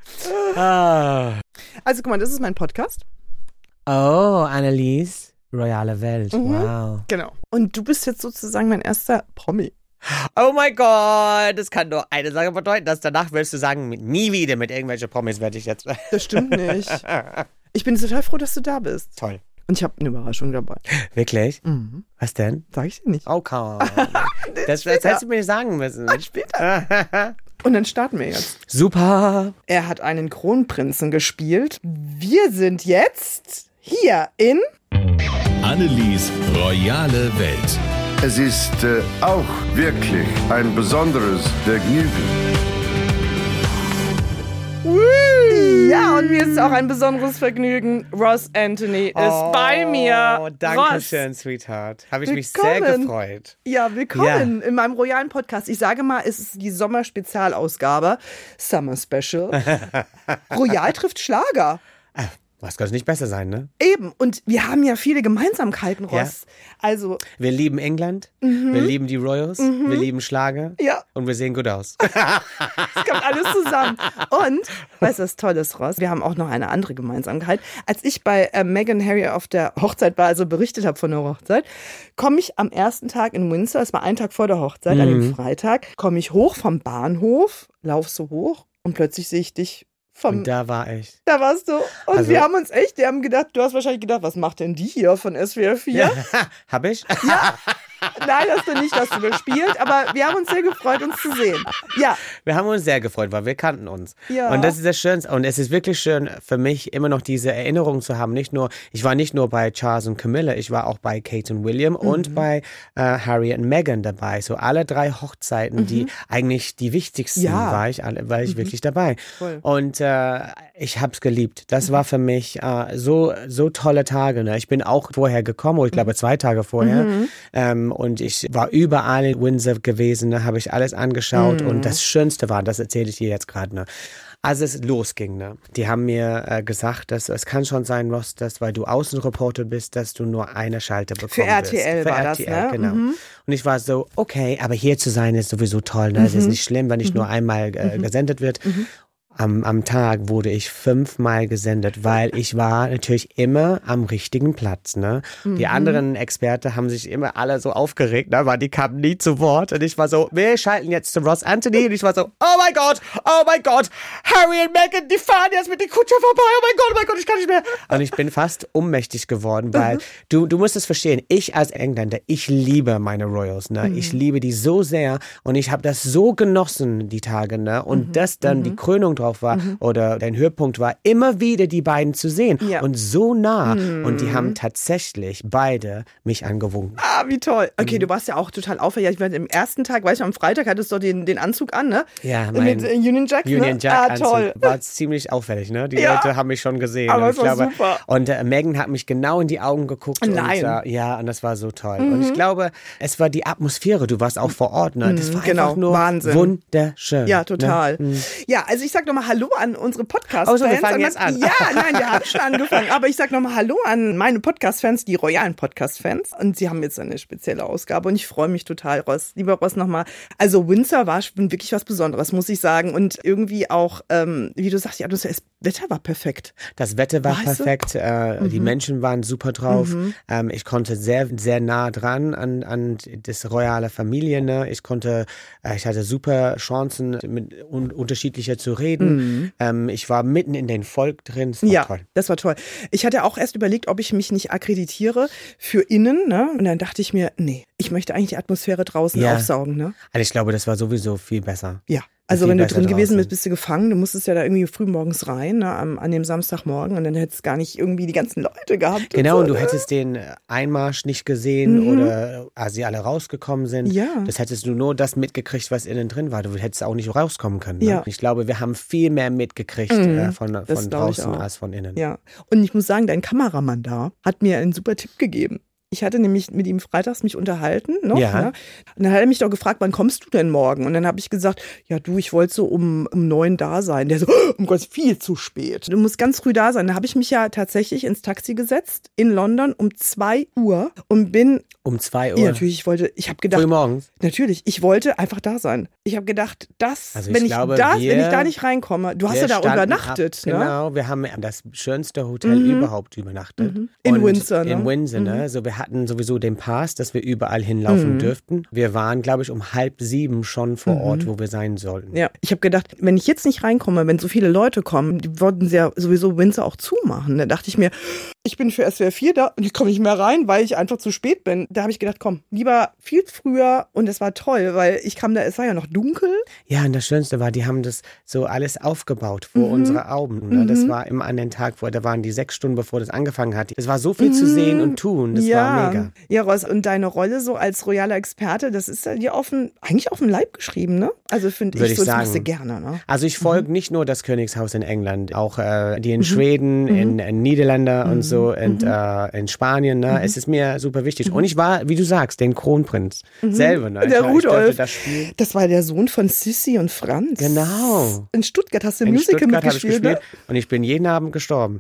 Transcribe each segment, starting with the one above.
Also guck mal, das ist mein Podcast. Oh, Annelies, royale Welt, wow. Genau. Und du bist jetzt sozusagen mein erster Promi. Oh mein Gott, das kann nur eine Sache bedeuten, dass danach willst du sagen, nie wieder mit irgendwelchen Promis werde ich jetzt. Das stimmt nicht. Ich bin total froh, dass du da bist. Toll. Und ich habe eine Überraschung dabei. Wirklich? Mhm. Was denn? Sag ich dir nicht. Oh, komm. Das hättest du mir sagen müssen. Später. Und dann starten wir jetzt. Super. Er hat einen Kronprinzen gespielt. Wir sind jetzt hier in Annelies royale Welt. Es ist auch wirklich ein besonderes Vergnügen. Ja, und mir ist auch ein besonderes Vergnügen. Ross Anthony ist bei mir. Oh, danke Ross, schön, Sweetheart. Habe ich mich willkommen. sehr gefreut. Ja, willkommen in meinem royalen Podcast. Ich sage mal, es ist die Sommerspezialausgabe. Summer Special. Royal trifft Schlager. Was kann es nicht besser sein, ne? Eben. Und wir haben ja viele Gemeinsamkeiten, Ross. Also, Wir lieben England, wir lieben die Royals, wir lieben Schlager ja, und wir sehen gut aus. es kommt alles zusammen. Und, weißt du, was toll ist, Ross? Wir haben auch noch eine andere Gemeinsamkeit. Als ich bei Meghan Harry auf der Hochzeit war, also berichtet habe von der Hochzeit, komme ich am ersten Tag in Windsor, es war ein Tag vor der Hochzeit, an dem Freitag, komme ich hoch vom Bahnhof, lauf so hoch und plötzlich sehe ich dich Und da war ich. Da warst du. Und Also- wir haben uns echt, die haben gedacht, du hast wahrscheinlich gedacht, was macht denn die hier von SWR 4? Hab ich? Nein, hast du nicht, hast du gespielt, aber wir haben uns sehr gefreut, uns zu sehen. Ja, Wir haben uns sehr gefreut, weil wir kannten uns. Ja. Und das ist das Schönste. Und es ist wirklich schön für mich, immer noch diese Erinnerung zu haben. Ich war nicht nur bei Charles und Camilla, ich war auch bei Kate und William und bei Harry und Meghan dabei. So alle 3 Hochzeiten, die eigentlich die wichtigsten Ja. war ich wirklich dabei. Voll. Und ich hab's geliebt. Das war für mich so tolle Tage. Ne? Ich bin auch vorher gekommen, ich glaube 2 Tage vorher. Und ich war überall in Windsor gewesen, da habe ich alles angeschaut. Und das Schönste war, das erzähle ich dir jetzt gerade, ne? Als es losging, ne? Die haben mir gesagt, dass es kann schon sein, Ross, dass, weil du Außenreporter bist, dass du nur eine Schalte bekommst. für RTL war das, ne? Genau. Und ich war so, okay, aber hier zu sein ist sowieso toll, ne? Es ist nicht schlimm, wenn nicht nur einmal gesendet wird. Am Tag wurde ich 5-mal gesendet, weil ich war natürlich immer am richtigen Platz, ne? Die anderen Experten haben sich immer alle so aufgeregt, ne? Weil die kamen nie zu Wort. Und ich war so, wir schalten jetzt zu Ross Anthony. Und ich war so, oh mein Gott, Harry und Meghan, die fahren jetzt mit den Kutscher vorbei. Oh mein Gott, ich kann nicht mehr. Und ich bin fast ohnmächtig geworden, weil du musst es verstehen, ich als Engländer, ich liebe meine Royals, ne? Ich liebe die so sehr und ich habe das so genossen, die Tage, ne? Und das dann die Krönung drauf war oder dein Höhepunkt war, immer wieder die beiden zu sehen Ja. und so nah. Und die haben tatsächlich beide mich angewunken. Ah, wie toll. Okay, du warst ja auch total aufgeregt. Ich meine, im ersten Tag, weißt du, am Freitag hattest du den Anzug an, ne? Ja, Mit Union Jack, Union ne? Jack Ah, toll. war ziemlich auffällig, ne? Die Ja. Leute haben mich schon gesehen. Aber und es war super. Und Meghan hat mich genau in die Augen geguckt. Nein. Und, ja, und das war so toll. Und ich glaube, es war die Atmosphäre. Du warst auch vor Ort, ne? Das war genau. einfach nur Wahnsinn. wunderschön. Ja, total. Ne? Ja, also ich sag nochmal Hallo an unsere Podcast-Fans. Oh, so, wir fangen jetzt an. Ja, nein, wir haben schon angefangen. Aber ich sag nochmal Hallo an meine Podcast-Fans, die royalen Podcast-Fans. Und sie haben jetzt eine spezielle Ausgabe und ich freue mich total, Ross. Lieber Ross, nochmal. Also Windsor war schon wirklich was Besonderes, muss ich sagen. Und irgendwie auch, wie du sagst, das Wetter war perfekt. Das Wetter war Weißt du? perfekt, die Menschen waren super drauf. Ich konnte sehr, sehr nah dran an das royale Familie. Ne? Ich hatte super Chancen, mit unterschiedlicher zu reden. Ich war mitten in den Volk drin. Das war toll. Das war toll. Ich hatte auch erst überlegt, ob ich mich nicht akkreditiere für innen. Ne? Und dann dachte ich mir, nee, ich möchte eigentlich die Atmosphäre draußen aufsaugen. Ne? Also ich glaube, das war sowieso viel besser. Ja. Also Viel wenn du besser drin gewesen draußen. bist, bist du gefangen. Du musstest ja da irgendwie früh morgens rein, ne, an dem Samstagmorgen. Und dann hättest du gar nicht irgendwie die ganzen Leute gehabt. Genau, und so, du ne? hättest den Einmarsch nicht gesehen oder als sie alle rausgekommen sind. Ja. Das hättest du nur das mitgekriegt, was innen drin war. Du hättest auch nicht rauskommen können. Ne? Ja. Ich glaube, wir haben viel mehr mitgekriegt von Das glaub ich draußen auch. als von innen. Ja. Und ich muss sagen, dein Kameramann da hat mir einen super Tipp gegeben. Ich hatte nämlich mit ihm freitags mich unterhalten noch. Ja. Ne? Und dann hat er mich doch gefragt, wann kommst du denn morgen? Und dann habe ich gesagt, ja du, ich wollte so um 9 da sein. Der so, oh Gott, viel zu spät. Du musst ganz früh da sein. Da habe ich mich ja tatsächlich ins Taxi gesetzt in London um 2 Uhr und bin... Um 2 Uhr? Ja, natürlich, ich habe gedacht... Früh morgens? Natürlich, ich wollte einfach da sein. Ich habe gedacht, wenn ich da nicht reinkomme, du hast ja da übernachtet. Ne? Genau, wir haben das schönste Hotel überhaupt übernachtet. In Windsor, ne? In Windsor, ne? Also wir hatten sowieso den Pass, dass wir überall hinlaufen dürften. Wir waren, glaube ich, um 6:30 schon vor Ort, wo wir sein sollten. Ja, ich habe gedacht, wenn ich jetzt nicht reinkomme, wenn so viele Leute kommen, die wollten ja sowieso Windsor auch zumachen. Da dachte ich mir, ich bin für SWR 4 da und ich komme nicht mehr rein, weil ich einfach zu spät bin. Da habe ich gedacht, komm, lieber viel früher, und es war toll, weil ich kam da, es war ja noch dunkel. Ja, und das Schönste war, die haben das so alles aufgebaut vor unsere Augen. Ne? Das war immer an den Tag, da waren die 6 Stunden, bevor das angefangen hat. Es war so viel zu sehen und tun, das war mega. Ja, Ross, und deine Rolle so als royaler Experte, das ist dir eigentlich auf den Leib geschrieben, ne? Also finde ich so, das machst du gerne, ne? Also ich folge nicht nur das Königshaus in England, auch die in Schweden, in Niederlande und so, und in Spanien, ne? Es ist mir super wichtig. Und ich war, wie du sagst, den Kronprinz selber, ne? Der Rudolf. Ich das war der Sohn von Sissi und Franz. Genau. In Stuttgart hast du Musical mitgespielt, ne? Und ich bin jeden Abend gestorben.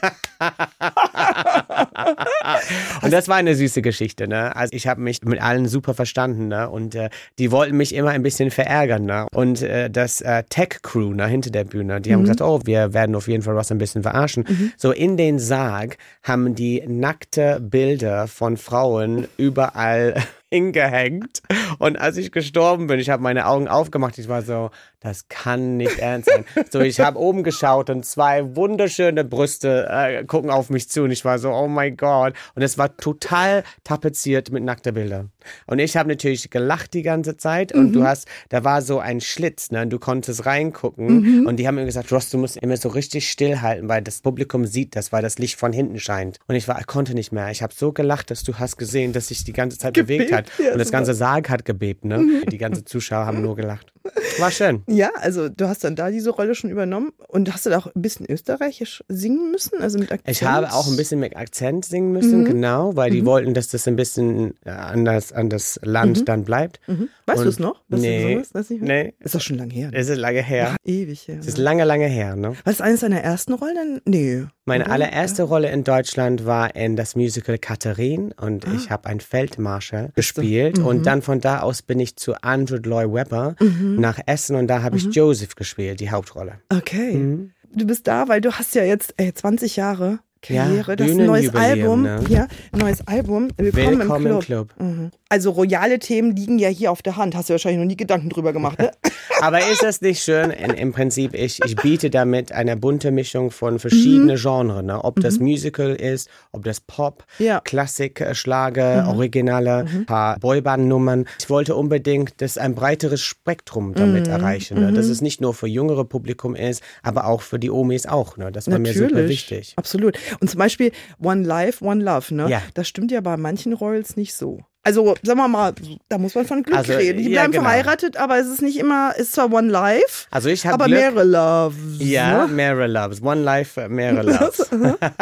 Und das war eine süße Geschichte, ne? Also ich habe mich mit allen super verstanden, ne? Und die wollten mich immer ein bisschen verärgern, ne? Und das Tech-Crew, ne, hinter der Bühne, die haben gesagt, oh, wir werden auf jeden Fall Ross ein bisschen verarschen. So in den Sarg haben die nackte Bilder von Frauen überall hingehängt. Und als ich gestorben bin, ich habe meine Augen aufgemacht, ich war so, das kann nicht ernst sein. So, ich habe oben geschaut und 2 wunderschöne Brüste gucken auf mich zu und ich war so, oh mein Gott. Und es war total tapeziert mit nackten Bildern. Und ich habe natürlich gelacht die ganze Zeit und da war so ein Schlitz, ne? Und du konntest reingucken und die haben mir gesagt, Ross, du musst immer so richtig stillhalten, weil das Publikum sieht das, weil das Licht von hinten scheint. Und ich konnte nicht mehr. Ich habe so gelacht, dass du hast gesehen, dass sich die ganze Zeit bewegt hat. Ja, und das ganze Sarg hat gebebt, ne? Die ganzen Zuschauer haben nur gelacht. War schön. Ja, also du hast dann da diese Rolle schon übernommen und hast du da auch ein bisschen österreichisch singen müssen, also mit Akzent? Ich habe auch ein bisschen mit Akzent singen müssen, genau, weil die wollten, dass das ein bisschen an das Land dann bleibt. Weißt du es noch? Nee. Nee. Ist doch schon lange her. Ne? Es ist lange her. Ach, ewig her. Es ist lange, lange her, ne? War das eines deiner ersten Rollen? Nee. Meine allererste Rolle in Deutschland war in das Musical Katharine und ich habe einen Feldmarschall gespielt und dann von da aus bin ich zu Andrew Lloyd Webber nach Essen und da habe ich Joseph gespielt, die Hauptrolle. Okay. Du bist da, weil du hast ja jetzt 20 Jahre Karriere, ja, das ist ein neues Album. Ne? Ja, ein neues Album. Willkommen im Club. Also royale Themen liegen ja hier auf der Hand. Hast du wahrscheinlich noch nie Gedanken drüber gemacht, ne? Aber ist das nicht schön? Im Prinzip, ich biete damit eine bunte Mischung von verschiedenen Genres. Ne? Ob das Musical ist, ob das Pop, Klassik, Schlager, Originale, paar Boyband-Nummern. Ich wollte unbedingt, dass ein breiteres Spektrum damit erreichen. Ne? Dass es nicht nur für jüngere Publikum ist, aber auch für die Omis auch. Ne? Das war mir super wichtig. Absolut. Und zum Beispiel One Life, One Love. Ne? Ja. Das stimmt ja bei manchen Royals nicht so. Also, sagen wir mal, da muss man von Glück reden. Die bleiben verheiratet, aber es ist nicht immer, ist zwar One Life, also ich aber Glück. Mehrere Loves. Ja, ne? Mehrere Loves. One Life, mehrere Loves.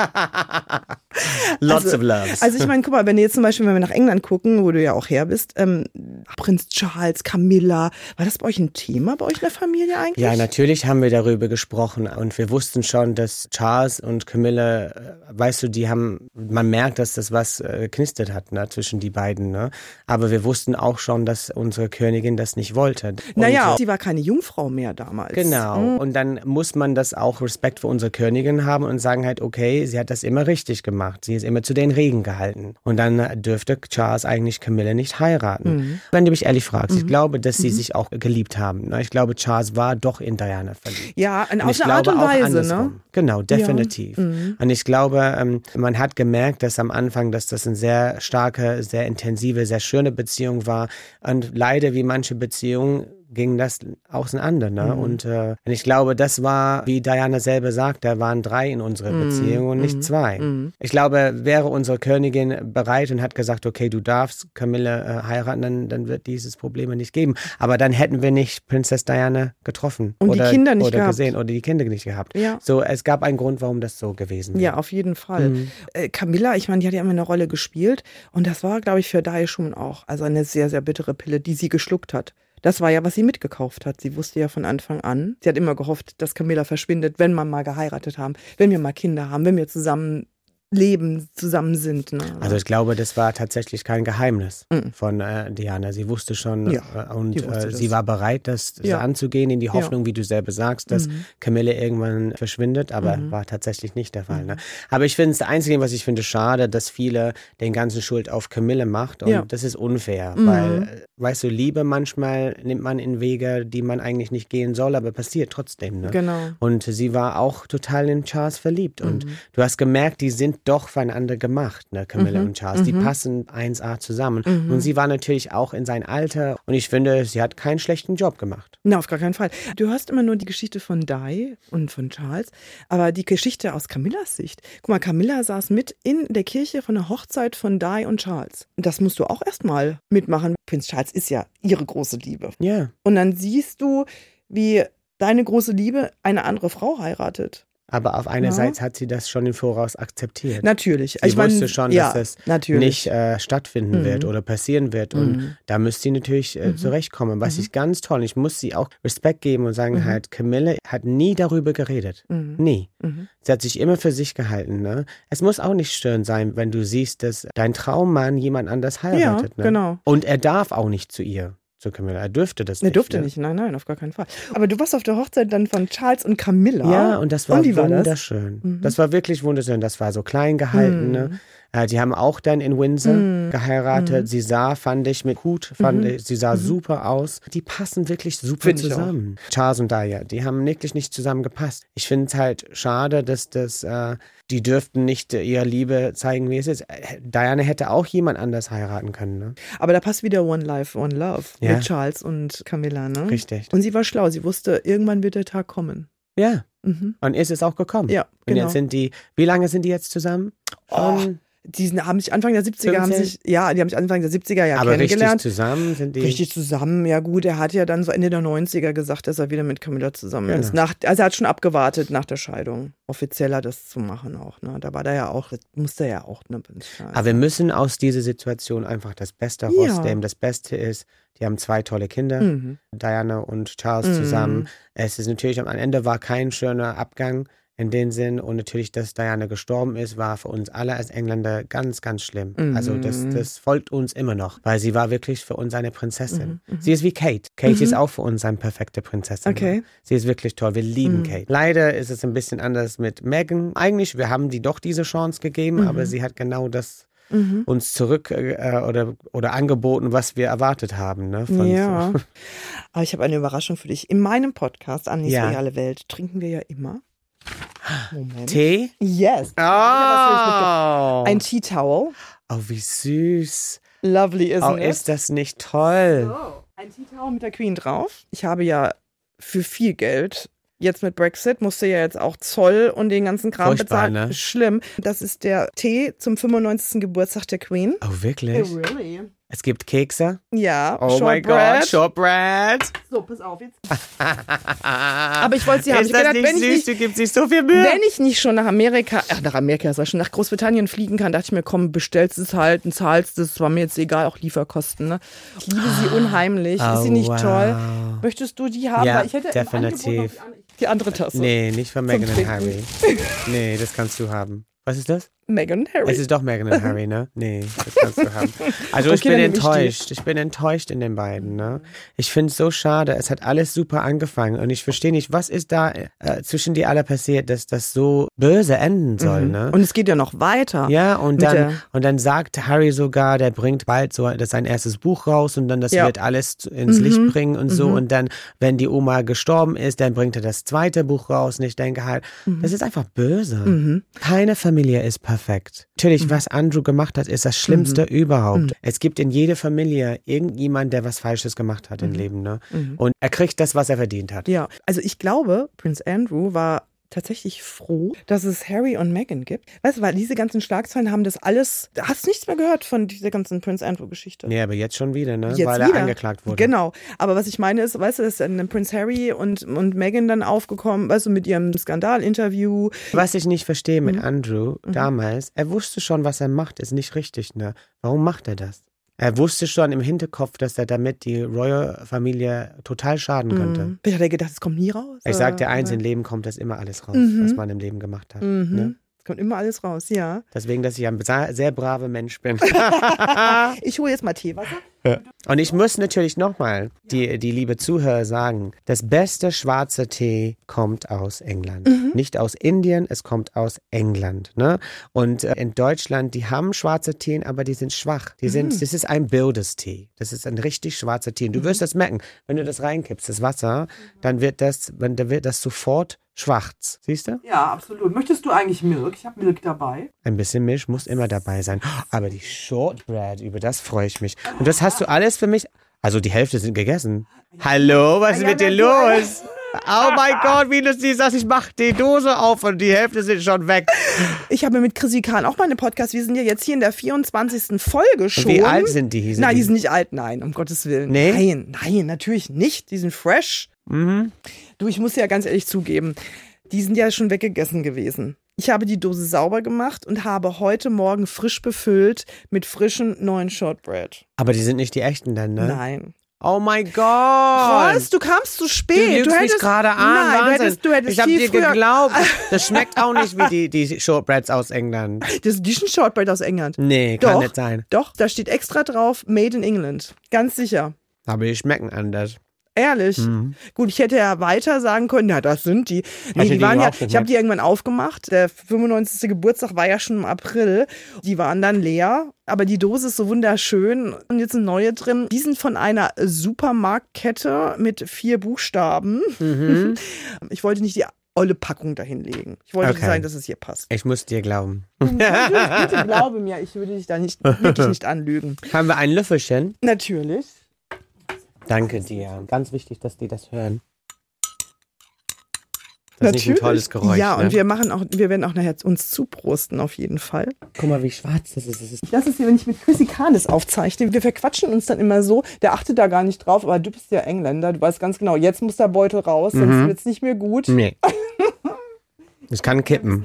Lots of Loves. Also ich meine, guck mal, wenn wir nach England gucken, wo du ja auch her bist, Prinz Charles, Camilla, war das bei euch ein Thema, bei euch in der Familie eigentlich? Ja, natürlich haben wir darüber gesprochen und wir wussten schon, dass Charles und Camilla, weißt du, man merkt, dass das was geknistert hat, ne, zwischen die beiden. Ne? Aber wir wussten auch schon, dass unsere Königin das nicht wollte. Naja, sie war keine Jungfrau mehr damals. Genau. Und dann muss man das auch Respekt für unsere Königin haben und sagen halt, okay, sie hat das immer richtig gemacht. Sie ist immer zu den Regeln gehalten. Und dann dürfte Charles eigentlich Camilla nicht heiraten. Wenn du mich ehrlich fragst, ich glaube, dass sie sich auch geliebt haben. Ne? Ich glaube, Charles war doch in Diana verliebt. Ja, auf eine Art und Weise, ne? Genau, definitiv. Ja. Und ich glaube, man hat gemerkt, dass am Anfang, dass das eine sehr starke, sehr intensive, sehr schöne Beziehung war. Und leider, wie manche Beziehungen, ging das auseinander. Ne? Und ich glaube, das war, wie Diana selber sagt, da waren 3 in unserer Beziehung und nicht 2. Ich glaube, wäre unsere Königin bereit und hat gesagt, okay, du darfst Camilla heiraten, dann wird dieses Problem nicht geben. Aber dann hätten wir nicht Prinzess Diana getroffen. Und die Kinder nicht oder gehabt. Gesehen oder die Kinder nicht gehabt. Ja. So, es gab einen Grund, warum das so gewesen wäre. Ja, auf jeden Fall. Camilla, ich meine, die hat ja immer eine Rolle gespielt und das war, glaube ich, für Di schon auch eine sehr, sehr bittere Pille, die sie geschluckt hat. Das war ja, was sie mitgekauft hat. Sie wusste ja von Anfang an, sie hat immer gehofft, dass Camilla verschwindet, wenn wir mal geheiratet haben, wenn wir mal Kinder haben, wenn wir zusammen leben, zusammen sind. Ne? Also ich glaube, das war tatsächlich kein Geheimnis von Diana. Sie wusste schon und sie war bereit, das anzugehen, in die Hoffnung, wie du selber sagst, dass Camilla irgendwann verschwindet, aber war tatsächlich nicht der Fall. Ne? Aber ich finde es das Einzige, was ich finde, schade, dass viele den ganzen Schuld auf Camilla macht und das ist unfair, weil, weißt du, Liebe manchmal nimmt man in Wege, die man eigentlich nicht gehen soll, aber passiert trotzdem. Ne? Genau. Und sie war auch total in Charles verliebt und du hast gemerkt, die sind doch voneinander gemacht, ne, Camilla und Charles. Die passen 1A zusammen. Und sie war natürlich auch in sein Alter und ich finde, sie hat keinen schlechten Job gemacht. Na, auf gar keinen Fall. Du hörst immer nur die Geschichte von Di und von Charles, aber die Geschichte aus Camillas Sicht. Guck mal, Camilla saß mit in der Kirche von der Hochzeit von Di und Charles. Und das musst du auch erstmal mitmachen. Prinz Charles ist ja ihre große Liebe. Ja. Und dann siehst du, wie deine große Liebe eine andere Frau heiratet. Aber auf einerseits hat sie das schon im Voraus akzeptiert. Natürlich. Sie wusste schon, dass das nicht stattfinden wird oder passieren wird. Und da müsste sie natürlich zurechtkommen. Was ich ganz toll, ich muss sie auch Respekt geben und sagen, halt, Camilla hat nie darüber geredet. Nie. Sie hat sich immer für sich gehalten. Ne? Es muss auch nicht störend sein, wenn du siehst, dass dein Traummann jemand anders heiratet. Ja, ne? genau. Und er darf auch nicht zu ihr. Zu Camilla. Er dürfte das nicht. Er durfte nicht, nein, auf gar keinen Fall. Aber du warst auf der Hochzeit dann von Charles und Camilla. Ja, und das war wunderschön. Das? Das war wirklich wunderschön. Das war so klein gehalten. Ne? Die haben auch dann in Windsor geheiratet. Sie sah, fand ich, mit Hut, sie sah super aus. Die passen wirklich super zusammen. Charles und Di, die haben wirklich nicht zusammen gepasst. Ich finde es halt schade, dass die dürften nicht ihre Liebe zeigen, wie es ist. Diana hätte auch jemand anders heiraten können. Ne? Aber da passt wieder One Life, One Love mit Charles und Camilla. Ne? Richtig. Und sie war schlau. Sie wusste, irgendwann wird der Tag kommen. Ja. Und ist es auch gekommen. Ja, und genau. Jetzt wie lange sind die jetzt zusammen? Die haben sich Anfang der 70er Anfang der 70er aber kennengelernt. Richtig zusammen sind die? Richtig zusammen, ja gut. Er hat ja dann so Ende der 90er gesagt, dass er wieder mit Camilla zusammen ist. Also er hat schon abgewartet nach der Scheidung, offizieller das zu machen auch. Ne? Da war der ja auch, musste er ja auch. Ne? Aber wir müssen aus dieser Situation einfach das Beste rausnehmen. Das Beste ist, die haben 2 tolle Kinder, Diana und Charles zusammen. Es ist natürlich, am Ende war kein schöner Abgang in dem Sinn. Und natürlich, dass Diana gestorben ist, war für uns alle als Engländer ganz, ganz schlimm. Also das folgt uns immer noch, weil sie war wirklich für uns eine Prinzessin. Sie ist wie Kate. Kate ist auch für uns eine perfekte Prinzessin. Okay. Sie ist wirklich toll. Wir lieben Kate. Leider ist es ein bisschen anders mit Meghan. Eigentlich, wir haben die doch diese Chance gegeben, aber sie hat genau das uns zurück oder angeboten, was wir erwartet haben. Ne, ja, aber ich habe eine Überraschung für dich. In meinem Podcast, Annis Royale Welt, trinken wir ja immer Tee? Yes. Oh. Ein Tea Towel. Oh, wie süß. Lovely, isn't it? Ist das nicht toll? So, ein Tea Towel mit der Queen drauf. Ich habe ja für viel Geld, jetzt mit Brexit, musste ja jetzt auch Zoll und den ganzen Kram bezahlen. Ne? Schlimm. Das ist der Tee zum 95. Geburtstag der Queen. Oh, wirklich? Oh, really? Es gibt Kekse. Ja, oh my God, Shortbread. So, pass auf jetzt. Aber ich wollte sie haben. Ist das nicht süß? Du gibst sich so viel Mühe. Wenn ich nicht schon nach Amerika nach Großbritannien fliegen kann, dachte ich mir, komm, bestellst es halt und zahlst es. War mir jetzt egal, auch Lieferkosten. Ne? Ich liebe sie unheimlich. Ist sie nicht toll? Möchtest du die haben? Ja, Weil ich hätte definitiv. Die andere Tasse. Nee, nicht von Meghan und Harry. Nee, das kannst du haben. Was ist das? Meghan und Harry. Es ist doch Meghan und Harry, ne? Nee, das kannst du haben. Also ich bin enttäuscht. Ich bin enttäuscht in den beiden, ne? Ich finde es so schade. Es hat alles super angefangen und ich verstehe nicht, was ist da zwischen die alle passiert, dass das so böse enden soll, ne? Und es geht ja noch weiter. Ja, und dann sagt Harry sogar, der bringt bald sein erstes Buch raus und dann das wird alles ins Licht bringen und so. Und dann, wenn die Oma gestorben ist, dann bringt er das zweite Buch raus. Und ich denke halt, das ist einfach böse. Keine Familie ist perfekt. perfekt. Natürlich, was Andrew gemacht hat, ist das Schlimmste überhaupt. Es gibt in jeder Familie irgendjemand, der was Falsches gemacht hat im Leben, ne? Und er kriegt das, was er verdient hat. Ja, also ich glaube, Prince Andrew war tatsächlich froh, dass es Harry und Meghan gibt. Weißt du, weil diese ganzen Schlagzeilen haben das alles, da hast nichts mehr gehört von dieser ganzen Prince Andrew-Geschichte. Nee, aber jetzt schon wieder, ne? Jetzt weil wieder. Er angeklagt wurde. Genau, aber was ich meine ist, weißt du, dass dann Prince Harry und Meghan dann aufgekommen, weißt du, mit ihrem Skandal-Interview. Was ich nicht verstehe mit Andrew damals, er wusste schon, was er macht, ist nicht richtig, ne? Warum macht er das? Er wusste schon im Hinterkopf, dass er damit die Royal-Familie total schaden könnte. Vielleicht hat er gedacht, es kommt nie raus. Ich sag dir eins, im Leben kommt das immer alles raus, was man im Leben gemacht hat. Ne? Es kommt immer alles raus, ja. Deswegen, dass ich ein sehr braver Mensch bin. Ich hole jetzt mal Teewasser. Und ich muss natürlich nochmal die liebe Zuhörer sagen, das beste schwarze Tee kommt aus England. Nicht aus Indien, es kommt aus England. Ne? Und in Deutschland, die haben schwarze Tee, aber die sind schwach. Das ist ein Bildestee. Das ist ein richtig schwarzer Tee. Und du wirst das merken, wenn du das reinkippst, das Wasser, dann wird das sofort schwarz. Siehst du? Ja, absolut. Möchtest du eigentlich Milch? Ich habe Milch dabei. Ein bisschen Milch muss immer dabei sein. Aber die Shortbread, über das freue ich mich. Und das hast du alles für mich. Also die Hälfte sind gegessen. Hallo, was ist mit dir los? Oh mein Gott, wie lustig ist das? Ich mache die Dose auf und die Hälfte sind schon weg. Ich habe mit Chrissy Kahn auch mal einen Podcast. Wir sind ja jetzt hier in der 24. Folge schon. Und wie alt sind die? Nein, die sind nicht alt, nein, um Gottes Willen. Nee? Nein, natürlich nicht. Die sind fresh. Du, ich muss ja ganz ehrlich zugeben, die sind ja schon weggegessen gewesen. Ich habe die Dose sauber gemacht und habe heute Morgen frisch befüllt mit frischen neuen Shortbread. Aber die sind nicht die echten dann, ne? Nein. Oh mein Gott. Was? Du kamst zu spät. Du hättest mich gerade an. Nein, Wahnsinn. du hättest ich habe viel dir früher geglaubt. Das schmeckt auch nicht wie die Shortbreads aus England. Das ist ein Shortbread aus England. Nee, kann nicht sein. Doch, da steht extra drauf, Made in England. Ganz sicher. Aber die schmecken anders. Ehrlich? Gut, ich hätte ja weiter sagen können, ja, das sind die. Nee, die waren ja, ich habe die irgendwann aufgemacht. Der 95. Geburtstag war ja schon im April. Die waren dann leer, aber die Dose ist so wunderschön. Und jetzt sind neue drin. Die sind von einer Supermarktkette mit 4 Buchstaben. Ich wollte nicht die olle Packung dahin legen. Ich wollte nicht sagen, dass es hier passt. Ich muss dir glauben. Bitte glaube mir, ich würde dich da wirklich nicht anlügen. Haben wir ein Löffelchen? Natürlich. Danke dir. Ganz wichtig, dass die das hören. Das Natürlich. ist nicht ein tolles Geräusch. Ja, ne? und wir werden auch nachher uns zuprosten auf jeden Fall. Guck mal, wie schwarz das ist. Das ist hier, wenn ich mit Chrissy Kahn das aufzeichne. Wir verquatschen uns dann immer so. Der achtet da gar nicht drauf, aber du bist ja Engländer. Du weißt ganz genau, jetzt muss der Beutel raus, sonst wird es nicht mehr gut. Nee. Das kann kippen.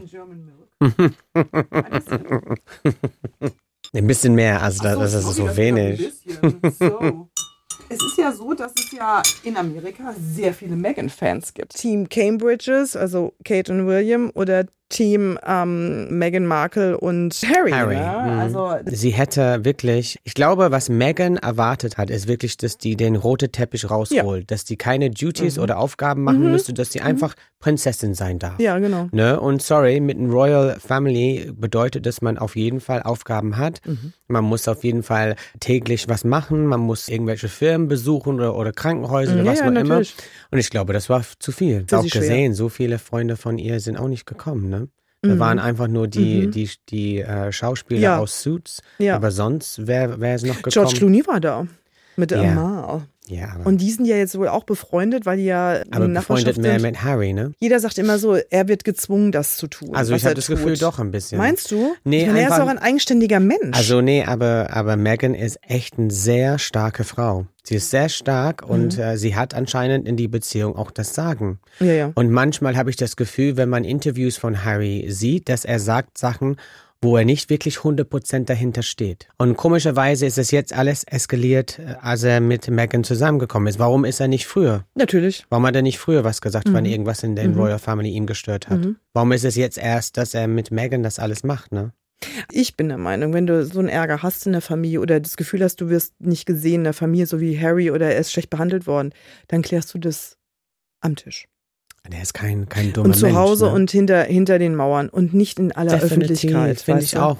Ein bisschen mehr, also das ist so wenig. Es ist ja so, dass es ja in Amerika sehr viele Meghan-Fans gibt. Team Cambridges, also Kate und William, oder Team Meghan Markle und Harry. Ne? Also, sie hätte wirklich, ich glaube, was Meghan erwartet hat, ist wirklich, dass die den roten Teppich rausholt, dass die keine Duties oder Aufgaben machen müsste, dass sie einfach Prinzessin sein darf. Ja, genau. Ne? Und sorry, mit einer Royal Family bedeutet, dass man auf jeden Fall Aufgaben hat. Man muss auf jeden Fall täglich was machen, man muss irgendwelche Firmen besuchen oder Krankenhäuser oder was man immer. Und ich glaube, das war zu viel. Auch gesehen, so viele Freunde von ihr sind auch nicht gekommen, ne? Da waren einfach nur die Schauspieler aus Suits. Ja. Aber sonst wäre es noch gekommen. George Clooney war da. Mit Amal. Ja, aber und die sind ja jetzt wohl auch befreundet, weil die ja aber befreundet mehr mit Harry, ne? Jeder sagt immer so, er wird gezwungen, das zu tun. Also ich habe das Gefühl doch ein bisschen. Meinst du? Nee, ich meine, er ist auch ein eigenständiger Mensch. Also nee, aber Meghan ist echt eine sehr starke Frau. Sie ist sehr stark und sie hat anscheinend in die Beziehung auch das Sagen. Ja. Und manchmal habe ich das Gefühl, wenn man Interviews von Harry sieht, dass er sagt Sachen, wo er nicht wirklich 100% dahinter steht. Und komischerweise ist es jetzt alles eskaliert, als er mit Meghan zusammengekommen ist. Warum ist er nicht früher? Natürlich. Warum hat er nicht früher was gesagt, wenn irgendwas in der Royal Family ihn gestört hat? Warum ist es jetzt erst, dass er mit Meghan das alles macht, ne? Ich bin der Meinung, wenn du so einen Ärger hast in der Familie oder das Gefühl hast, du wirst nicht gesehen in der Familie, so wie Harry, oder er ist schlecht behandelt worden, dann klärst du das am Tisch. Der ist kein dummer Mensch. Und zu Hause ne? und hinter den Mauern und nicht in aller Öffentlichkeit. Finde ich auch.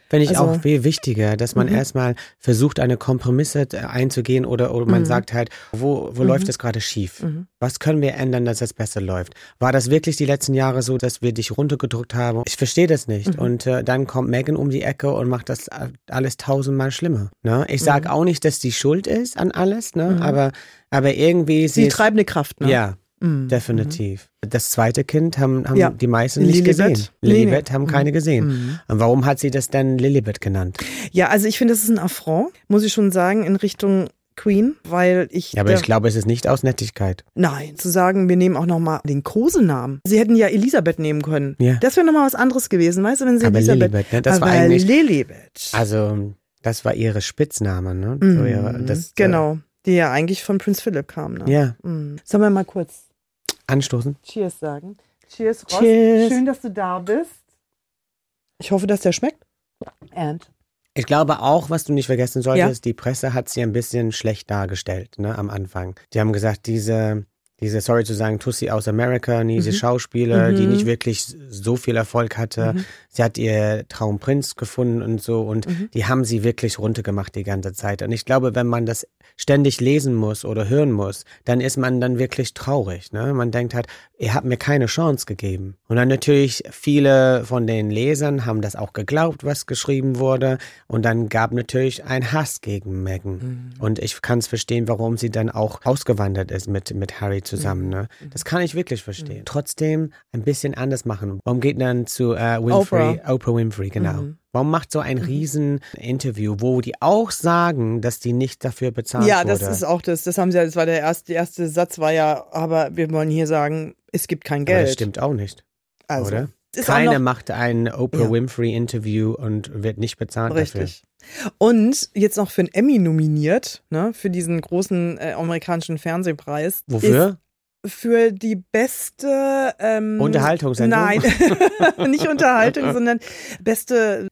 Finde ich auch viel wichtiger, dass man erstmal versucht, eine Kompromisse einzugehen oder man sagt halt, wo läuft es gerade schief? Was können wir ändern, dass es besser läuft? War das wirklich die letzten Jahre so, dass wir dich runtergedrückt haben? Ich verstehe das nicht. Und dann kommt Meghan um die Ecke und macht das alles 1000-mal schlimmer. Ne? Ich sage auch nicht, dass die schuld ist an alles, ne? Aber irgendwie... Die treibende Kraft, ne? Ja. Definitiv. Das zweite Kind haben die meisten nicht gesehen. Lilibet haben keine gesehen. Und warum hat sie das dann Lilibet genannt? Ja, also ich finde, das ist ein Affront, muss ich schon sagen, in Richtung Queen, weil ich... Ja, aber ich glaube, es ist nicht aus Nettigkeit. Nein, zu sagen, wir nehmen auch nochmal den Kosenamen. Sie hätten ja Elisabeth nehmen können. Ja. Das wäre nochmal was anderes gewesen, weißt du, wenn sie aber Elisabeth... Lilibet, ne? Das war eigentlich... Lilibet. Also, das war ihre Spitzname, ne? So genau, die ja eigentlich von Prinz Philipp kam, ne? Ja. Sollen wir mal kurz... anstoßen. Cheers sagen. Cheers, Ross. Cheers. Schön, dass du da bist. Ich hoffe, dass der schmeckt. And? Ich glaube auch, was du nicht vergessen solltest, die Presse hat sie ein bisschen schlecht dargestellt, ne, am Anfang. Die haben gesagt, diese, sorry zu sagen, Tussi aus Amerika, diese Schauspieler, die nicht wirklich so viel Erfolg hatte. Sie hat ihr Traumprinz gefunden und so und die haben sie wirklich runtergemacht die ganze Zeit. Und ich glaube, wenn man das ständig lesen muss oder hören muss, dann ist man dann wirklich traurig. Ne? Man denkt halt, ihr habt mir keine Chance gegeben. Und dann natürlich viele von den Lesern haben das auch geglaubt, was geschrieben wurde. Und dann gab natürlich ein Hass gegen Meghan. Und ich kann es verstehen, warum sie dann auch ausgewandert ist mit Harry zusammen. Ne? Das kann ich wirklich verstehen. Trotzdem ein bisschen anders machen. Warum geht dann zu Oprah Winfrey, genau. Warum macht so ein Riesen-Interview, wo die auch sagen, dass die nicht dafür bezahlt wurde? Ja, das ist auch das. Das haben sie ja, das war der erste Satz war ja, aber wir wollen hier sagen, es gibt kein Geld. Aber das stimmt auch nicht, also, oder? Keiner macht ein Oprah Winfrey-Interview und wird nicht bezahlt dafür. Richtig. Und jetzt noch für einen Emmy nominiert, ne, für diesen großen amerikanischen Fernsehpreis. Wofür? Für die beste Unterhaltungssendung? Nein, nicht Unterhaltung, sondern beste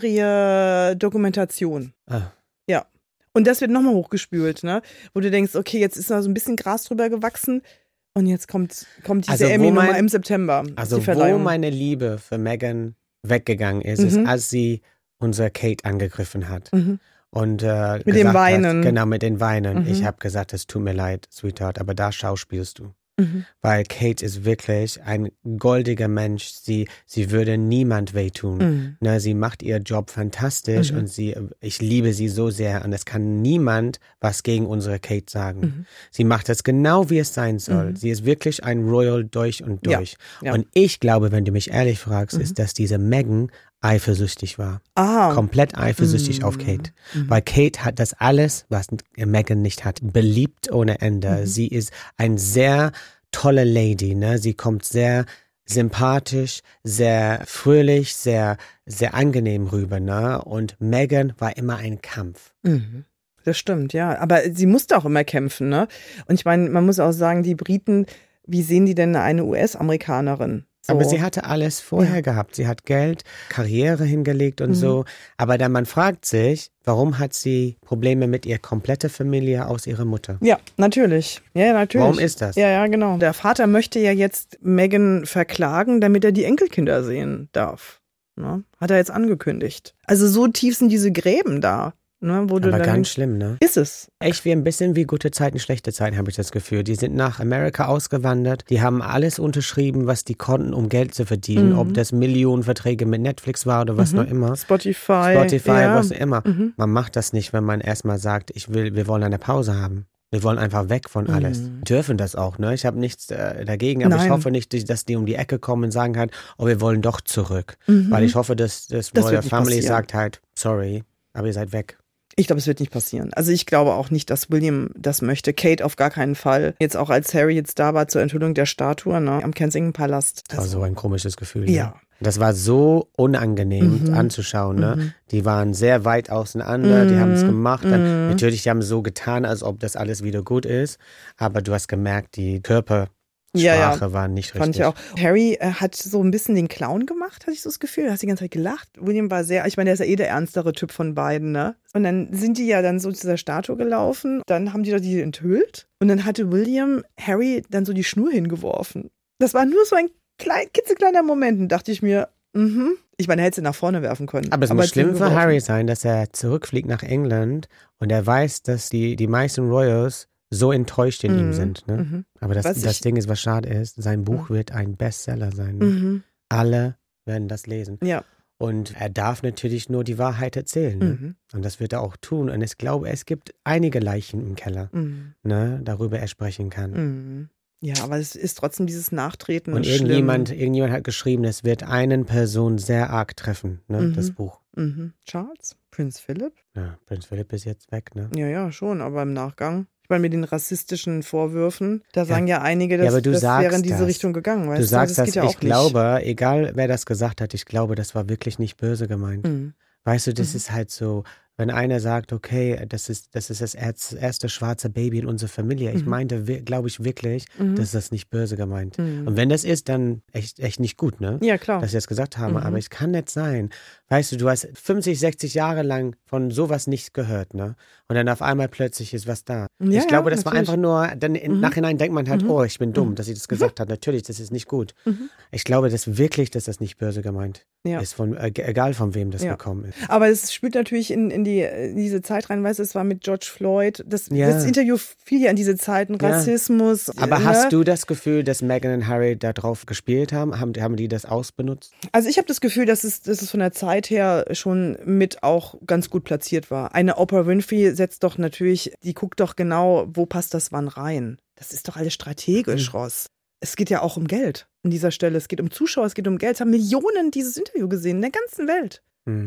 Serie Dokumentation. Ja. Und das wird nochmal hochgespült, ne? Wo du denkst, okay, jetzt ist da so ein bisschen Gras drüber gewachsen und jetzt kommt diese Emmy nochmal im September. Also wo meine Liebe für Meghan weggegangen ist, ist, als sie unsere Kate angegriffen hat. Und mit dem Weinen. Genau, mit den Weinen. Ich habe gesagt, es tut mir leid, Sweetheart, aber da schauspielst du. Weil Kate ist wirklich ein goldiger Mensch. Sie würde niemand wehtun. Ne, sie macht ihr Job fantastisch und ich liebe sie so sehr und es kann niemand was gegen unsere Kate sagen. Sie macht das genau, wie es sein soll. Sie ist wirklich ein Royal durch und durch. Ja. Und ich glaube, wenn du mich ehrlich fragst, ist, dass diese Meghan eifersüchtig war. Komplett eifersüchtig auf Kate. Weil Kate hat das alles, was Meghan nicht hat. Beliebt ohne Ende. Sie ist ein sehr tolle Lady. Ne? Sie kommt sehr sympathisch, sehr fröhlich, sehr, sehr angenehm rüber. Ne? Und Meghan war immer ein Kampf. Das stimmt, ja. Aber sie musste auch immer kämpfen. Ne? Und ich meine, man muss auch sagen, die Briten, wie sehen die denn eine US-Amerikanerin? So. Aber sie hatte alles vorher gehabt. Sie hat Geld, Karriere hingelegt und so. Aber dann man fragt sich, warum hat sie Probleme mit ihrer kompletten Familie aus ihrer Mutter? Ja, natürlich. Ja, natürlich. Warum ist das? Ja, genau. Der Vater möchte ja jetzt Meghan verklagen, damit er die Enkelkinder sehen darf. Ne? Hat er jetzt angekündigt. Also so tief sind diese Gräben da. Ne, wo aber du ganz schlimm, ne? Ist es. Echt wie ein bisschen wie gute Zeiten, schlechte Zeiten, habe ich das Gefühl. Die sind nach Amerika ausgewandert, die haben alles unterschrieben, was die konnten, um Geld zu verdienen. Ob das Millionenverträge mit Netflix war oder was noch immer. Spotify, was immer. Man macht das nicht, wenn man erstmal sagt, wir wollen eine Pause haben. Wir wollen einfach weg von alles. Dürfen das auch, ne? Ich habe nichts dagegen, aber ich hoffe nicht, dass die um die Ecke kommen und sagen halt, oh, wir wollen doch zurück. Weil ich hoffe, dass Royal Family sagt halt, sorry, aber ihr seid weg. Ich glaube, es wird nicht passieren. Also ich glaube auch nicht, dass William das möchte. Kate auf gar keinen Fall. Jetzt auch als Harry jetzt da war zur Enthüllung der Statue, ne, am Kensington Palast. Das war so ein komisches Gefühl. Ja. Ne? Das war so unangenehm anzuschauen. Ne? Die waren sehr weit auseinander, die haben es gemacht. Dann, natürlich, die haben so getan, als ob das alles wieder gut ist. Aber du hast gemerkt, die Körpersprache war nicht richtig. Fand ich auch. Harry hat so ein bisschen den Clown gemacht, hatte ich so das Gefühl. Er hat die ganze Zeit gelacht. William war sehr, ich meine, der ist ja der ernstere Typ von beiden, ne? Und dann sind die ja dann so zu dieser Statue gelaufen. Dann haben die doch die enthüllt. Und dann hatte William Harry dann so die Schnur hingeworfen. Das war nur so ein klitzekleiner Moment. Und dachte ich mir, Ich meine, er hätte sie nach vorne werfen können. Aber es muss schlimm für zugeworfen. Harry sein, dass er zurückfliegt nach England und er weiß, dass die meisten Royals so enttäuscht in ihm sind. Ne? Aber das Ding ist, was schade ist, sein Buch wird ein Bestseller sein. Ne? Alle werden das lesen. Ja. Und er darf natürlich nur die Wahrheit erzählen. Ne? Und das wird er auch tun. Und ich glaube, es gibt einige Leichen im Keller, ne, darüber er sprechen kann. Ja, aber es ist trotzdem dieses Nachtreten. Und irgendjemand hat geschrieben, es wird einen Person sehr arg treffen, ne, das Buch. Charles? Prinz Philip? Ja, Prinz Philip ist jetzt weg, ne? Ja, schon, aber im Nachgang. Ich meine, mit den rassistischen Vorwürfen, da sagen ja einige, dass aber das wäre in diese Richtung gegangen. Weißt du sagst das, geht ja auch ich glaube, egal wer das gesagt hat, ich glaube, das war wirklich nicht böse gemeint. Weißt du, das ist halt so, wenn einer sagt, okay, das ist das erste schwarze Baby in unserer Familie. Ich meinte, glaube ich wirklich, dass das nicht böse gemeint. Und wenn das ist, dann echt nicht gut, ne? Ja, klar. Dass sie das gesagt haben. Aber es kann nicht sein. Weißt du hast 50, 60 Jahre lang von sowas nichts gehört, ne? Und dann auf einmal plötzlich ist was da. Ja, ich glaube, das natürlich. war einfach nur, dann im Nachhinein denkt man halt, oh, ich bin dumm, dass sie das gesagt hat. Natürlich, das ist nicht gut. Ich glaube, dass das nicht böse gemeint ist, egal von wem das gekommen ist. Aber es spielt natürlich in diese Zeit rein, weißt du, es war mit George Floyd, das Interview fiel ja in diese Zeiten, Rassismus. Aber hast du das Gefühl, dass Meghan und Harry da drauf gespielt haben? Haben die das ausbenutzt? Also ich habe das Gefühl, dass es von der Zeit her schon mit auch ganz gut platziert war. Eine Oprah Winfrey die guckt doch genau, wo passt das wann rein. Das ist doch alles strategisch, Ross. Es geht ja auch um Geld an dieser Stelle. Es geht um Zuschauer, es geht um Geld. Es haben Millionen dieses Interview gesehen in der ganzen Welt.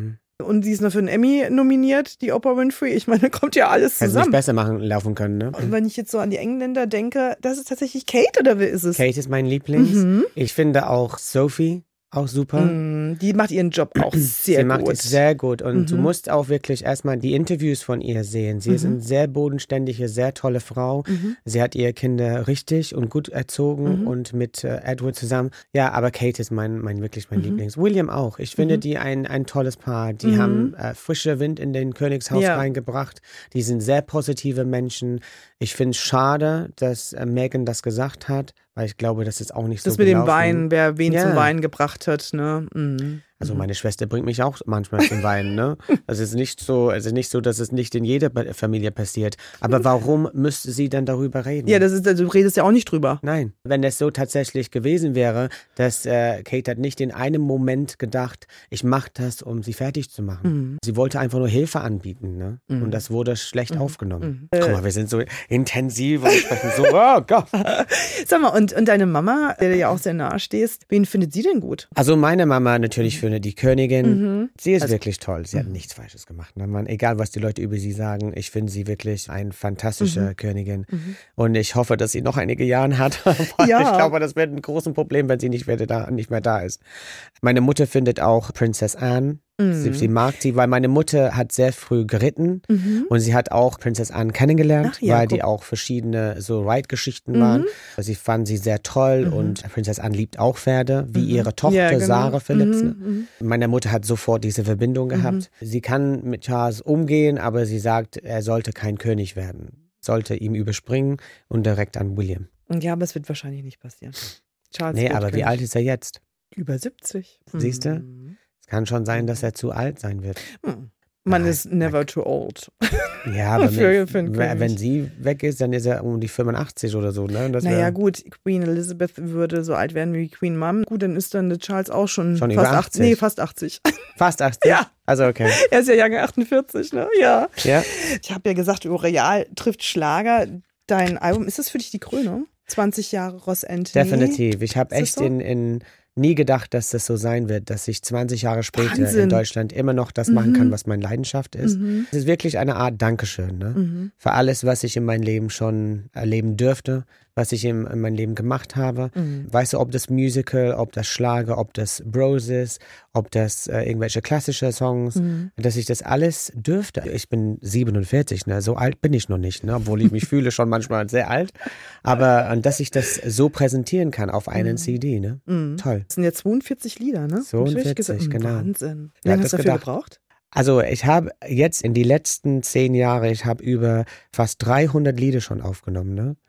Und sie ist noch für einen Emmy nominiert, die Oprah Winfrey. Ich meine, da kommt ja alles Hätte zusammen. nicht besser laufen können, ne? Und wenn ich jetzt so an die Engländer denke, das ist tatsächlich Kate, oder wer ist es? Kate ist mein Lieblings. Ich finde auch Sophie auch super. Die macht ihren Job auch sehr gut. Sie macht es sehr gut. Und du musst auch wirklich erstmal die Interviews von ihr sehen. Sie ist eine sehr bodenständige, sehr tolle Frau. Sie hat ihre Kinder richtig und gut erzogen und mit Edward zusammen. Ja, aber Kate ist wirklich mein Lieblings. William auch. Ich finde die ein tolles Paar. Die haben frischer Wind in den Königshaus reingebracht. Die sind sehr positive Menschen. Ich finde es schade, dass Meghan das gesagt hat, weil ich glaube, das ist auch nicht so Das mit dem gelaufen. Wein, wer wen zum Wein gebracht hat, ne? Also meine Schwester bringt mich auch manchmal zum Weinen, ne? Es ist nicht so, dass es nicht in jeder Familie passiert. Aber warum müsste sie dann darüber reden? Ja, du redest ja auch nicht drüber. Nein, wenn es so tatsächlich gewesen wäre, dass Kate hat nicht in einem Moment gedacht, ich mache das, um sie fertig zu machen. Sie wollte einfach nur Hilfe anbieten, ne? Und das wurde schlecht aufgenommen. Guck mal, wir sind so intensiv und sprechen so, oh Gott. Sag mal, und deine Mama, der dir ja auch sehr nahe stehst, wen findet sie denn gut? Also meine Mama natürlich für die Königin. Sie ist wirklich toll. Sie hat nichts Falsches gemacht. Egal, was die Leute über sie sagen, ich finde sie wirklich eine fantastische Königin. Und ich hoffe, dass sie noch einige Jahre hat. Ja. Ich glaube, das wird ein großes Problem, wenn sie nicht mehr da ist. Meine Mutter findet auch Princess Anne. Sie mag sie, weil meine Mutter hat sehr früh geritten und sie hat auch Princess Anne kennengelernt, weil die auch verschiedene so Ride-Geschichten waren. Sie fand sie sehr toll und Princess Anne liebt auch Pferde, wie ihre Tochter Sarah Phillips. Meine Mutter hat sofort diese Verbindung gehabt. Sie kann mit Charles umgehen, aber sie sagt, er sollte kein König werden, sollte ihm überspringen und direkt an William. Ja, aber es wird wahrscheinlich nicht passieren. Charles Nee, aber wie alt ist er jetzt? Über 70. Siehst du? Kann schon sein, dass er zu alt sein wird. Man ist never too old. Ja, aber für einen König. wenn sie weg ist, dann ist er um die 85 oder so. Ne? Naja gut, Queen Elizabeth würde so alt werden wie Queen Mom. Gut, dann ist dann der Charles auch schon über fast 80. Nee, fast 80. Fast 80? Ja. Also okay. Er ist ja Jahrgang 48, ne? Ja. Ja. Ich habe ja gesagt, Royal trifft Schlager. Dein Album, ist das für dich die Krönung? 20 Jahre Ross Anthony? Definitiv. Ich habe echt so? nie gedacht, dass das so sein wird, dass ich 20 Jahre später Wahnsinn. in Deutschland immer noch das machen kann, was meine Leidenschaft ist. Es ist wirklich eine Art Dankeschön, ne? Für alles, was ich in meinem Leben schon erleben dürfte, was ich in meinem Leben gemacht habe. Weißt du, ob das Musical, ob das Schlager, ob das Bros ist, ob das irgendwelche klassische Songs, dass ich das alles dürfte. Ich bin 47, ne? So alt bin ich noch nicht, ne? Obwohl ich mich fühle schon manchmal sehr alt. Aber dass ich das so präsentieren kann auf einen CD, ne? Toll. Das sind ja 42 Lieder, ne? 42, genau. Wahnsinn. Wie Wer lange hat hast du das dafür gedacht? gebraucht? Also ich habe jetzt in die letzten 10 Jahre, ich habe über fast 300 Lieder schon aufgenommen, ne?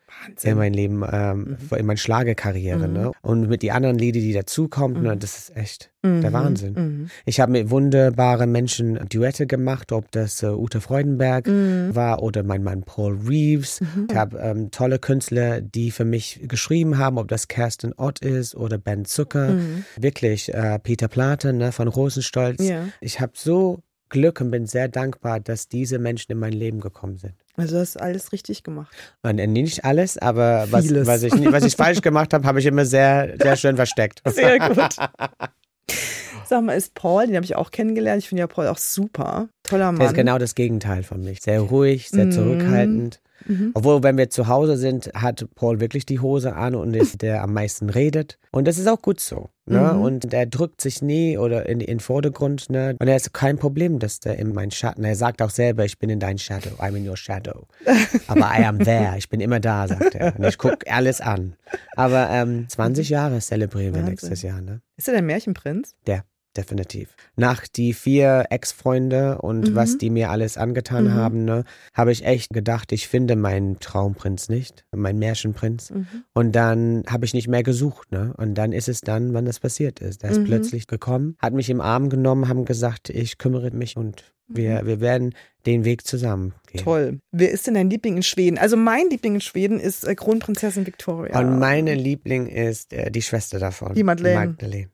in mein Leben, in meine Schlagerkarriere. Ne? Und mit die anderen Lieder, die dazukommen, ne, das ist echt der Wahnsinn. Ich habe mit wunderbaren Menschen Duette gemacht, ob das Ute Freudenberg war oder mein Mann Paul Reeves. Ich habe tolle Künstler, die für mich geschrieben haben, ob das Kerstin Ott ist oder Ben Zucker. Wirklich, Peter Plate, ne, von Rosenstolz. Ja. Ich habe so Glück und bin sehr dankbar, dass diese Menschen in mein Leben gekommen sind. Also du hast alles richtig gemacht. Und nicht alles, aber was ich falsch gemacht habe, habe ich immer sehr, sehr schön versteckt. Sehr gut. Sag mal, ist Paul, den habe ich auch kennengelernt. Ich finde ja Paul auch super. Toller Mann. Der ist genau das Gegenteil von mich. Sehr ruhig, sehr zurückhaltend. Obwohl, wenn wir zu Hause sind, hat Paul wirklich die Hose an und ist der am meisten redet. Und das ist auch gut so. Ne? Und er drückt sich nie oder in den Vordergrund. Ne? Und er ist kein Problem, dass der in meinen Schatten. Er sagt auch selber, ich bin in dein Shadow. I'm in your shadow. Aber I am there. Ich bin immer da, sagt er. Und ich gucke alles an. Aber 20 Jahre zelebrieren wir nächstes Jahr. Ne? Ist er der Märchenprinz? Definitiv. Nach die 4 Ex-Freunde und was die mir alles angetan haben, ne, habe ich echt gedacht, ich finde meinen Traumprinz nicht, meinen Märchenprinz. Und dann habe ich nicht mehr gesucht. Ne? Und dann ist es dann, wann das passiert ist. Er ist plötzlich gekommen, hat mich im Arm genommen, haben gesagt, ich kümmere mich und wir werden den Weg zusammen gehen. Toll. Wer ist denn dein Liebling in Schweden? Also mein Liebling in Schweden ist Kronprinzessin Victoria. Und meine Liebling ist die Schwester davon. Die Madeleine.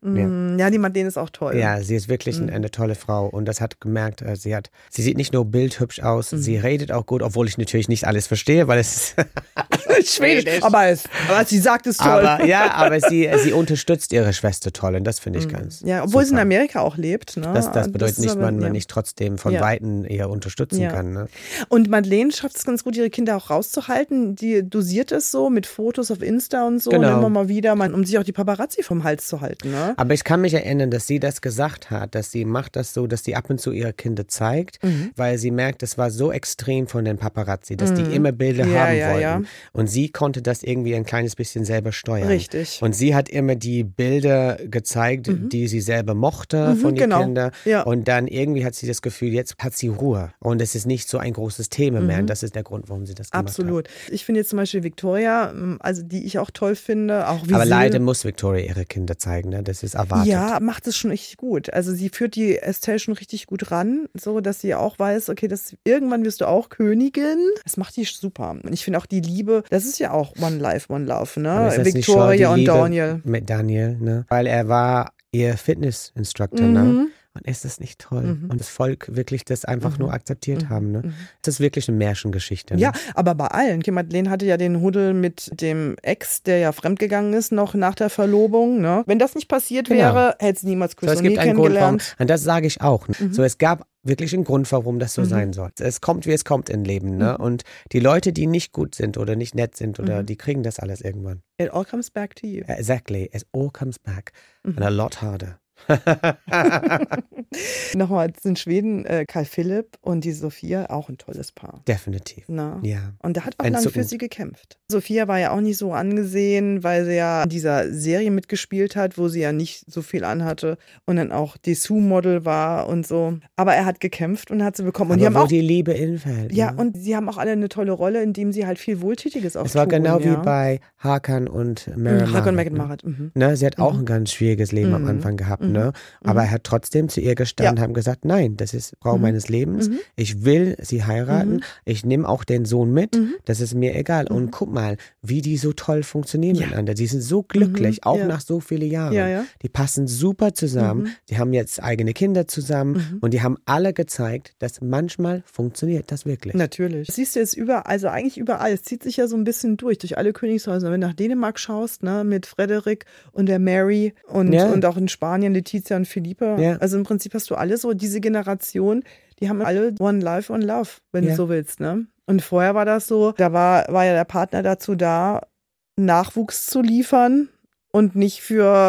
Ja, die Madeleine ist auch toll. Ja, sie ist wirklich eine tolle Frau und das hat gemerkt, sie sieht nicht nur bildhübsch aus, sie redet auch gut, obwohl ich natürlich nicht alles verstehe, weil es ist Schwedisch. Aber sie sagt es toll. Aber sie unterstützt ihre Schwester toll und das finde ich ganz obwohl super. sie in Amerika auch lebt. Ne? Das bedeutet nicht, man nicht trotzdem von Weitem eher unterstützen kann. Ne? Und Madeleine schafft es ganz gut, ihre Kinder auch rauszuhalten. Die dosiert es so mit Fotos auf Insta und so. Genau. Und immer mal wieder, um sich auch die Paparazzi vom Hals zu halten. Ne? Aber ich kann mich erinnern, dass sie das gesagt hat, dass sie macht das so, dass sie ab und zu ihre Kinder zeigt, weil sie merkt, es war so extrem von den Paparazzi, dass die immer Bilder haben wollten. Ja. Und sie konnte das irgendwie ein kleines bisschen selber steuern. Richtig. Und sie hat immer die Bilder gezeigt, die sie selber mochte von den Kindern. Ja. Und dann irgendwie hat sie das Gefühl, jetzt hat sie Ruhe. Und es ist nicht so ein großes Thema mehr. Und das ist der Grund, warum sie das gemacht hat. Absolut. Ich finde jetzt zum Beispiel Victoria, also die ich auch toll finde. Auch wie aber leider muss Victoria ihre Kinder zeigen, ne? Das ist erwartet. Ja, macht es schon richtig gut. Also sie führt die Estelle schon richtig gut ran, so dass sie auch weiß, okay, irgendwann wirst du auch Königin. Das macht die super. Und ich finde auch die Liebe, das ist ja auch One Life, One Love, ne? Victoria und Daniel. Mit Daniel, ne? Weil er war ihr Fitness-Instructor, ne? Und ist das nicht toll? Und das Volk wirklich das einfach nur akzeptiert haben. Ne? Das ist wirklich eine Märchengeschichte. Ne? Ja, aber bei allen. Madeleine hatte ja den Huddel mit dem Ex, der ja fremdgegangen ist, noch nach der Verlobung. Ne? Wenn das nicht passiert wäre, hätte sie niemals Chris O'Neill kennengelernt. Grund, und das sage ich auch. So, es gab wirklich einen Grund, warum das so sein soll. Es kommt, wie es kommt im Leben. Ne? Und die Leute, die nicht gut sind oder nicht nett sind, oder die kriegen das alles irgendwann. It all comes back to you. Exactly. It all comes back. And a lot harder. Nochmal in Schweden, Karl Philipp und die Sophia, auch ein tolles Paar. Definitiv. Na? Ja. Und der hat auch lange für sie gekämpft. Sophia war ja auch nicht so angesehen, weil sie ja in dieser Serie mitgespielt hat, wo sie ja nicht so viel anhatte und dann auch Dessous-Model war und so. Aber er hat gekämpft und hat sie bekommen. Und aber die haben auch die Liebe infällt. Ja, ne? Und sie haben auch alle eine tolle Rolle, in dem sie halt viel Wohltätiges auch tun. Es war genau wie bei Hakan und Meghan Markle. Ne? Sie hat auch ein ganz schwieriges Leben am Anfang gehabt. Ne? Aber er hat trotzdem zu ihr gestanden und haben gesagt, nein, das ist Frau meines Lebens. Ich will sie heiraten. Ich nehme auch den Sohn mit. Das ist mir egal. Und guck mal, wie die so toll funktionieren miteinander. Die sind so glücklich, auch nach so vielen Jahren. Ja. Die passen super zusammen. Die haben jetzt eigene Kinder zusammen. Und die haben alle gezeigt, dass manchmal funktioniert das wirklich. Natürlich. Das siehst du jetzt überall, also eigentlich überall. Es zieht sich ja so ein bisschen durch alle Königshäuser. Wenn du nach Dänemark schaust, ne, mit Frederik und der Mary und auch in Spanien Letizia und Philippa. Ja. Also im Prinzip hast du alle so, diese Generation, die haben alle One Life, One Love, wenn du so willst. Ne? Und vorher war das so, da war ja der Partner dazu da, Nachwuchs zu liefern und nicht für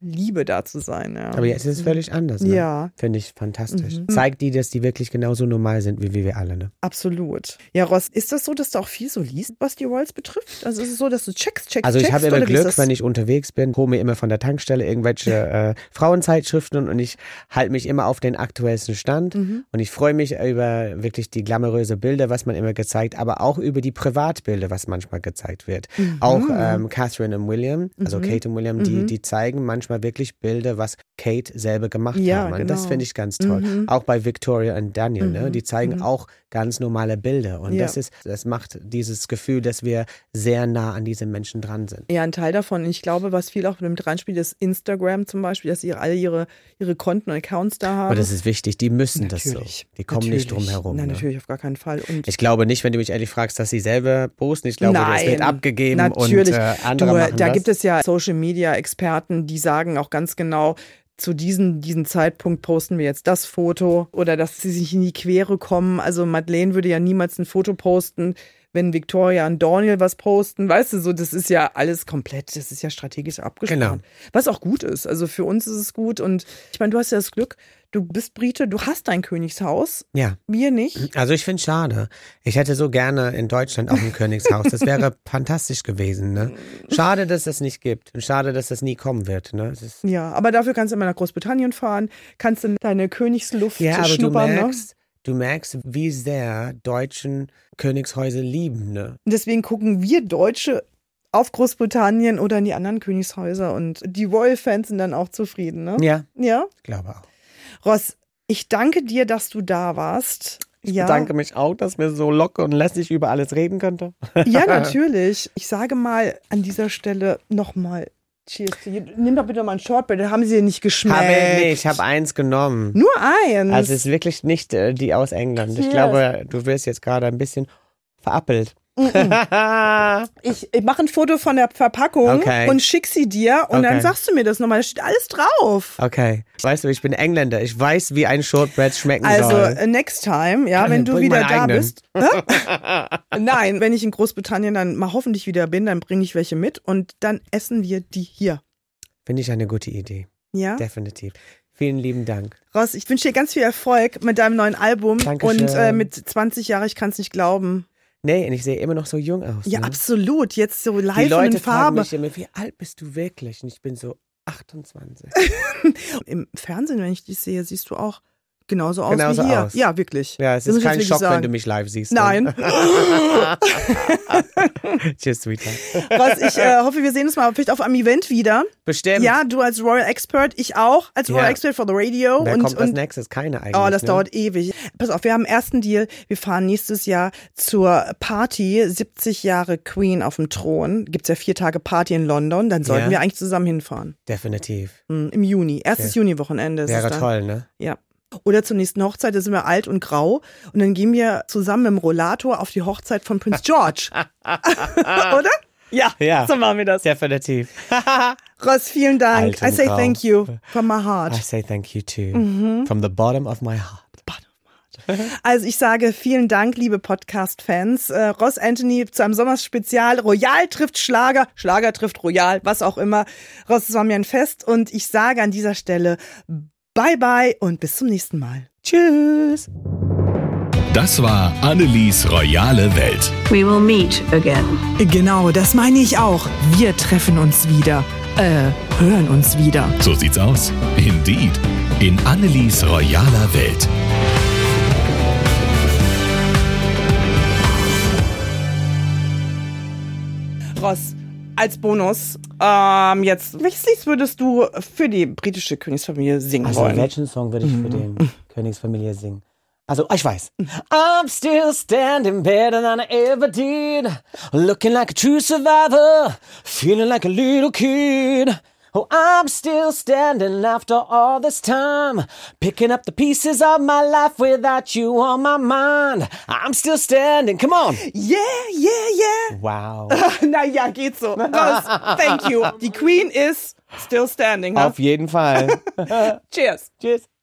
Liebe da zu sein. Ja. Aber jetzt ist es völlig anders. Ne? Ja. Finde ich fantastisch. Zeigt die, dass die wirklich genauso normal sind wie wir alle. Ne? Absolut. Ja, Ross, ist das so, dass du auch viel so liest, was die Royals betrifft? Also ist es so, dass du checkst? Also ich habe immer Glück, wenn ich unterwegs bin, hole mir immer von der Tankstelle irgendwelche Frauenzeitschriften und ich halte mich immer auf den aktuellsten Stand. Und ich freue mich über wirklich die glamouröse Bilder, was man immer gezeigt, aber auch über die Privatbilder, was manchmal gezeigt wird. Auch Catherine und William, also Kate und William, die zeigen manchmal wirklich Bilder, was Kate selber gemacht haben. Und genau. das finde ich ganz toll. Auch bei Victoria und Daniel, ne? Die zeigen auch ganz normale Bilder. Und das macht dieses Gefühl, dass wir sehr nah an diesen Menschen dran sind. Ja, ein Teil davon. Ich glaube, was viel auch mit reinspielt, ist Instagram zum Beispiel, dass sie alle ihre Konten und Accounts da haben. Aber das ist wichtig, die müssen das so. Die kommen nicht drum herum. Nein, ne? natürlich, auf gar keinen Fall. Und ich glaube nicht, wenn du mich ehrlich fragst, dass sie selber posten. Ich glaube, das wird abgegeben natürlich. Und andere machen da das. gibt es ja Social-Media-Experten, die sagen auch ganz genau, zu diesem Zeitpunkt posten wir jetzt das Foto oder dass sie sich in die Quere kommen. Also Madeleine würde ja niemals ein Foto posten, wenn Victoria und Daniel was posten. Weißt du, so das ist ja alles komplett, das ist ja strategisch abgesprochen. Genau. Was auch gut ist. Also für uns ist es gut und ich meine, du hast ja das Glück, du bist Brite, du hast dein Königshaus. Ja. Wir nicht. Also ich finde es schade. Ich hätte so gerne in Deutschland auch ein Königshaus. Das wäre fantastisch gewesen. Ne? Schade, dass es nicht gibt. Und schade, dass das nie kommen wird. Ne? Ja, aber dafür kannst du immer nach Großbritannien fahren, kannst du deine Königsluft aber schnuppern. Du merkst, wie sehr deutschen Königshäuser lieben. Ne? Und deswegen gucken wir Deutsche auf Großbritannien oder in die anderen Königshäuser und die Royal-Fans sind dann auch zufrieden. Ne? Ja, ja, ich glaube auch. Ross, ich danke dir, dass du da warst. Ich bedanke mich auch, dass wir so locker und lässig über alles reden könnten. Ja, natürlich. Ich sage mal an dieser Stelle nochmal Cheers to you. Nimm doch bitte mal ein Shortbread, da haben sie dir nicht geschmeckt. Ich habe eins genommen. Nur eins? Also es ist wirklich nicht die aus England. Cheers. Ich glaube, du wirst jetzt gerade ein bisschen verappelt. Ich mache ein Foto von der Verpackung und schick sie dir und dann sagst du mir das nochmal. Da steht alles drauf. Okay. Weißt du, ich bin Engländer. Ich weiß, wie ein Shortbread schmecken soll. Also next time, ja, wenn du wieder da bist. Nein, wenn ich in Großbritannien dann mal hoffentlich wieder bin, dann bringe ich welche mit und dann essen wir die hier. Finde ich eine gute Idee. Ja? Definitiv. Vielen lieben Dank. Ross, ich wünsche dir ganz viel Erfolg mit deinem neuen Album. Dankeschön. Und mit 20 Jahren, ich kann es nicht glauben. Nee, und ich sehe immer noch so jung aus. Ja, ne? absolut. Jetzt so live Die Leute und in Farbe. fragen mich immer, wie alt bist du wirklich? Und ich bin so 28. Im Fernsehen, wenn ich dich sehe, siehst du auch genauso aus Genauso wie hier. aus. Ja, wirklich. Ja, es Das ist muss ich kein jetzt Schock, wirklich wenn du mich live siehst. Nein. Tschüss, Sweetheart. Was ich hoffe, wir sehen uns mal vielleicht auf einem Event wieder. Bestimmt. Ja, du als Royal Expert, ich auch als Royal Expert for the Radio. Wer kommt als nächstes? Keine eigentlich. Oh, das dauert ewig. Pass auf, wir haben einen ersten Deal. Wir fahren nächstes Jahr zur Party, 70 Jahre Queen auf dem Thron. Gibt's ja 4 Tage Party in London. Dann sollten wir eigentlich zusammen hinfahren. Definitiv. Im Juni. Erstes Juni-Wochenende. Wäre toll, ne? Ja. Oder zur nächsten Hochzeit, da sind wir alt und grau. Und dann gehen wir zusammen mit dem Rollator auf die Hochzeit von Prinz George. Oder? Ja, so machen wir das. Definitiv. Ross, vielen Dank. I say thank you from my heart. I say thank you too. From the bottom of my heart. Also ich sage vielen Dank, liebe Podcast-Fans. Ross Anthony zu einem Sommerspezial. Royal trifft Schlager, Schlager trifft Royal, was auch immer. Ross, es war mir ein Fest und ich sage an dieser Stelle bye bye und bis zum nächsten Mal. Tschüss. Das war Annelies royale Welt. We will meet again. Genau, das meine ich auch. Wir treffen uns wieder. Hören uns wieder. So sieht's aus. Indeed. In Annelies royaler Welt. Ross, als Bonus, jetzt, welches Lied würdest du für die britische Königsfamilie singen wollen? Welchen Song würde ich für die Königsfamilie singen? Also, ich weiß. I'm still standing better than I ever did. Looking like a true survivor. Feeling like a little kid. Oh, I'm still standing after all this time. Picking up the pieces of my life without you on my mind. I'm still standing. Come on. Yeah. Wow. Naja, geht so. Ross, thank you. Die Queen is still standing. Auf jeden Fall. Cheers. Tschüss.